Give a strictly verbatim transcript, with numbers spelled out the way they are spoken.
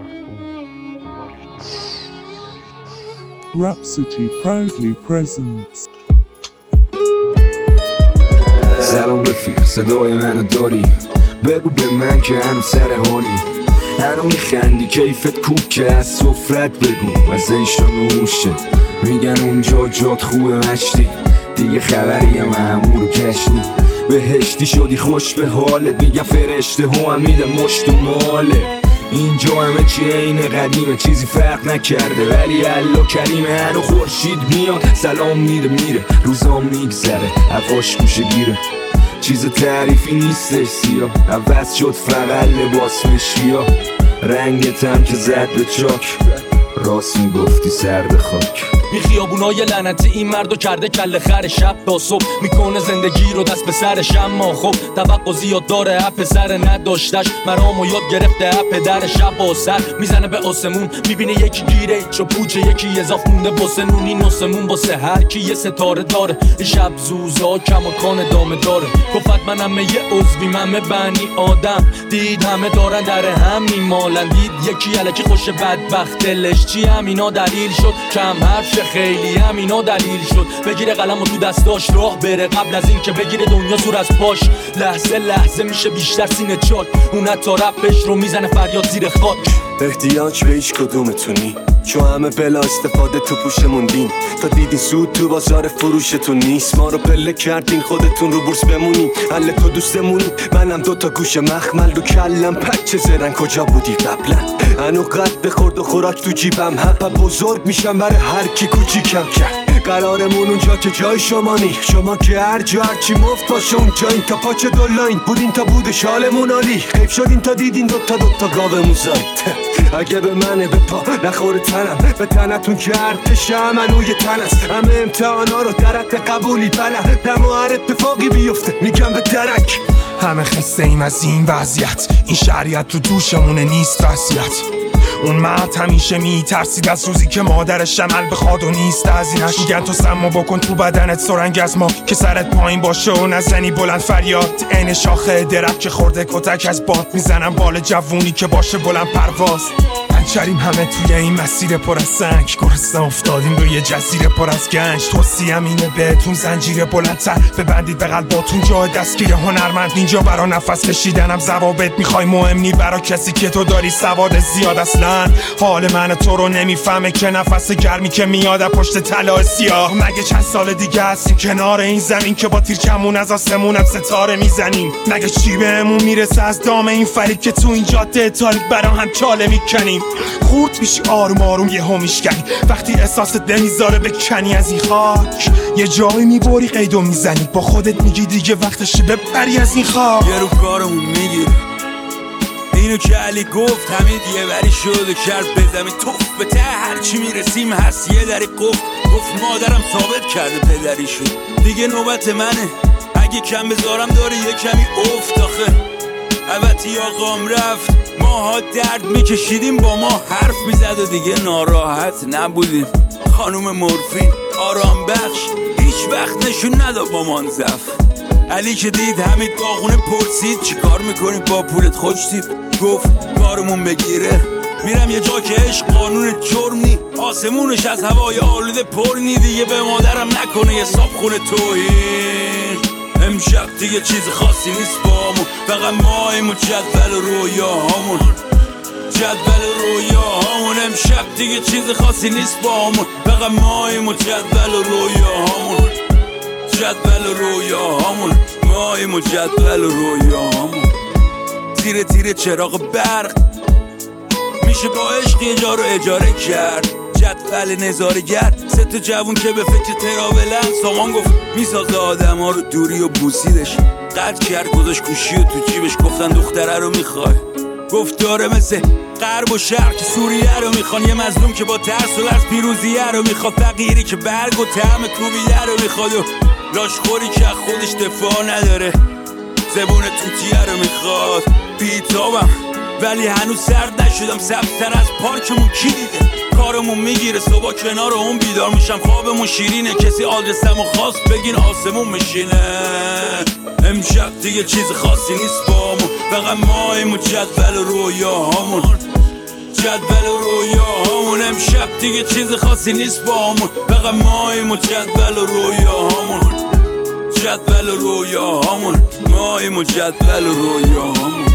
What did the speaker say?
Rhapsody proudly presents. سلام رفیق، صدای منو داری؟ بگو به من که هنو سر حالی، هنو میخندی کیفت کوک که از سفرت بگو از ایشان نوشه. میگن اونجا جات خوبه مشتی، دیگه خبری هم همون کشتی. بهشتی شدی خوش به حالت، میگن فرشته ها هم میده مشت و ماله. اینجا همه چی عین قدیمه، چیزی فرق نکرده ولی الله کریمه. هنو خورشید میاد سلام میده میره، روزام میگذره هواش گوشه گیره. چیز تعریفی نیستش سیاه، عوض شد فقط لباس مشکیا. رنگت هم که زد به چاک، راست میگفتی سرد خاک. این خیابونای لعنتی این مردو کرده کله خر، شب تا صبح میکنه زندگی رو دست به سرش. اما خب توقع زیاد داره، اپ سر نداشتش مرامو یاد گرفته. اپ در شب با سر میزنه به آسمون، میبینه یکی گیره چو پوچه، یکی اضاف مونده باسه نون. این آسمون باسه هر کی یه ستاره داره. این شب زوزا کماکان دامه داره. گفت منم یه عضوی من بنی آدم، دید همه دارن در همین مالن. دید یکی الکی خوش بدبخت دلش چی، همینا دلیل شد کم حرف خیلی، همینا دلیل شد بگیره قلم و تو دستاش راه بره. قبل از این که بگیره دنیا زور از پاش، لحظه لحظه میشه بیشتر سینه چاک. اون حتی رپش رو میزنه فریاد زیر خاک. احتیاج به هیچ کدومتونی، چون همه بلا استفاده تو پوشمون دین. تا دیدین سود تو بازار فروشتون نیست، ما رو پله کردین خودتون رو بورس بمونین. حل تو دوستمونی، منم دوتا گوش مخمل رو کلم. پچه زرن کجا بودی قبلا؟ هنو قد خورد و خوراک تو جیبم، هپا بزرگ میشم برای هر کی کوچیکم کرد. قرارمون اونجا که جای شما نی، شما که هر جا هر چی مفت باشه اونجا. این تا پاچه دولاین بودین تا بود شالمون عالی، غیب شدین تا دیدین دوتا دوتا گاومون زاید. اگه به منه به پا نخوره تنم، به تنتون که ارتش منوی تن است. همه امتحانا رو درت قبولی بله، دم و هر اتفاقی بیفته میگم به درک. همه خسته ایم از این وضعیت، این شریعت رو دوشمونه نیست وصیت. اون مرد همیشه میترسید از روزی که مادرش عمل بخواد و نیست ازینش. میگن تو سمو بکن تو بدنت سرنگ از ما، که سرت پایین باشه و نزنی بلند فریاد. عین شاخه درخت که خورده کتک از باد، میزنم بال جوونی که باشه بلند پرواز. پنچریم همه توی این مسیر پر از سنگ، گرسنه افتادیم روی جزیره پر از گنج. توصیه‌ام اینه بهتون زنجیر بلندتر ببندید به قلباتون، جای دستگیر هنرمند اینجا. برا نفس کشیدنم ضوابط میخوای مهم نی، برا کسی که تو داری سواد زیاد. اصلا حال من تو رو نمیفهمه که نفس گرمی که میاد پشت طلا سیاه. مگه چند سال دیگه هستیم کنار این زمین که با تیر کمون از آسمونم ستاره میزنیم؟ مگه چی بهمون میرسه از دام این فرید که تو این جاده تاریک برا هم چاله میکنیم؟ خورد میشی آروم آروم یه هم میشکنی، وقتی احساست نمیذاره بکنی از این خاک. یه جایی میبری قیدو میزنی، با خودت میگی دیگه وقتشه ببری از این خاک. یه رو کارمون میگیر اینو که علی گفت، همین یه وری شد و کرد به زمین توف. به ته هرچی میرسیم هست یه دری قفل. گفت مادرم ثابت کرده پدری شد، دیگه نوبت منه. اگه کم بذارم داره یه کمی افت آخه. البته آقام رفت، ماها درد میکشیدیم، با ما حرف میزد و دیگه ناراحت نبودیم. خانوم مورفین آرام بخش هیچ وقت نشون نداد با منزف. علی که دید همین داغونه پرسید چی کار میکنی با پولت خوشتید؟ گفت کارمون بگیره میرم یه جا که عشق قانون جرم نی، آسمونش از هوای آلوده پر نی. دیگه به مادرم نکنه یه صابخونه توهین. امشب دیگه چیز خاصی نیست بامون، فقط ماهیم و جدول رویاهامون. جدول رویاهامون امشب دیگه چیز خاصی نیست بامون، فقط ماهیم و جدول رویاهامون. جدول رویاهامون ماهیم و جدول رویاهامون. تیره تیره چراغ برق میشه با عشق یه جا رو اجاره کرد. جدول نظاره‌گر سه تا جوون که به فکر تراولن. سامان گفت میسازه آدم ها رو دوری و بوسیدش. قد کرد گذاشت گوشی و تو جیبش، گفتن دختره رو میخوای؟ گفت داره مثل غرب و شرق که سوریه رو میخوان. یه مظلوم که با ترس و لرز پیروزیه رو میخواد. فقیری که برگ و طعم کوبیده رو میخواد و لاشخوری که خودش دفاع نداره. زبون توتیه رو میخواد. بیتابم ولی هنوز سرد نشدم. سبزتر از پارکمون کی دیده؟ کارمون میگیره صبح کنار اون بیدار میشم. خوابمون شیرینه کسی آدرسمو خواست بگین آسمون میشینه. امشب دیگه چیز خاصی نیست بامون، فقط ماهیم و جدول رویاهامون. جدول و رویاهامون. امشب دیگه چیز خاصی نیست با همون، فقط ماییم و جدول و رویاهامون. جدول و رویاهامون، ماییم و جدول و رویاهامون.